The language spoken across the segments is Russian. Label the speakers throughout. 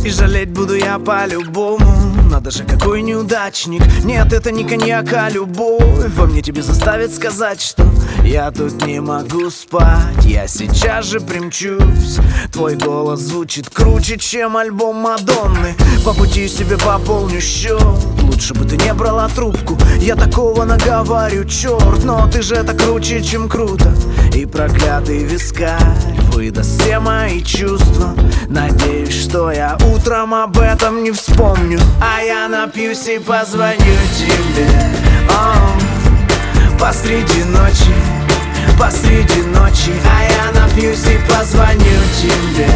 Speaker 1: И жалеть буду я по-любому. Надо же, какой неудачник. Нет, это не коньяк, а любовь. Во мне тебе заставит сказать, что я тут не могу спать. Я сейчас же примчусь. Твой голос звучит круче, чем альбом Мадонны. По пути себе пополню счет. Лучше бы ты не брала трубку. Я такого наговорю, черт. Но ты же это круче, чем круто. И проклятый вискарь выдаст все мои чувства. Надеюсь, что я утром об этом не вспомню. А я напьюсь и позвоню тебе. Посреди ночи, посреди ночи. А я напьюсь и позвоню тебе.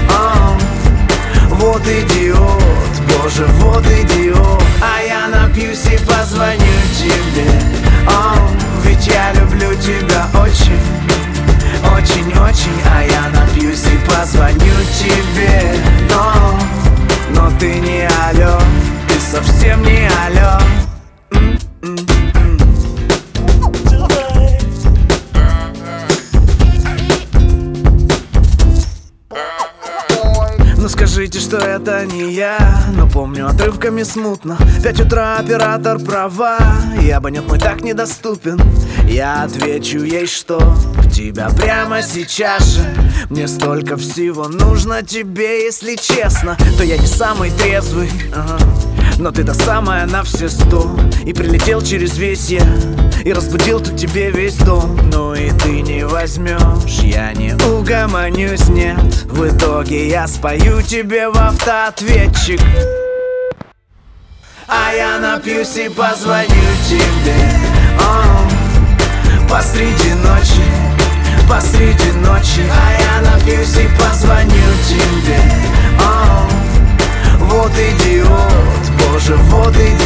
Speaker 1: Вот идиот, боже, вот идиот. А я напьюсь и позвоню тебе. Ведь я люблю тебя очень, очень, очень. А я напьюсь и позвоню тебе. Но ты не алло, ты совсем не алло. Ну скажите, что это не я. Но помню отрывками смутно. 5 утра, оператор права. И абонент мой так недоступен. Я отвечу ей, что в тебя прямо сейчас же. Мне столько всего нужно тебе, если честно. То я не самый трезвый, но ты та самая на все 100. И прилетел через весь я. И разбудил тут тебе весь дом. Ну и ты не возьмешь, я не угомонюсь, нет. В итоге я спою тебе в автоответчик. А я напьюсь и позвоню тебе. Посреди ночи, посреди ночи. А я напьюсь и позвоню тебе. Вот идиот, боже, вот идиот.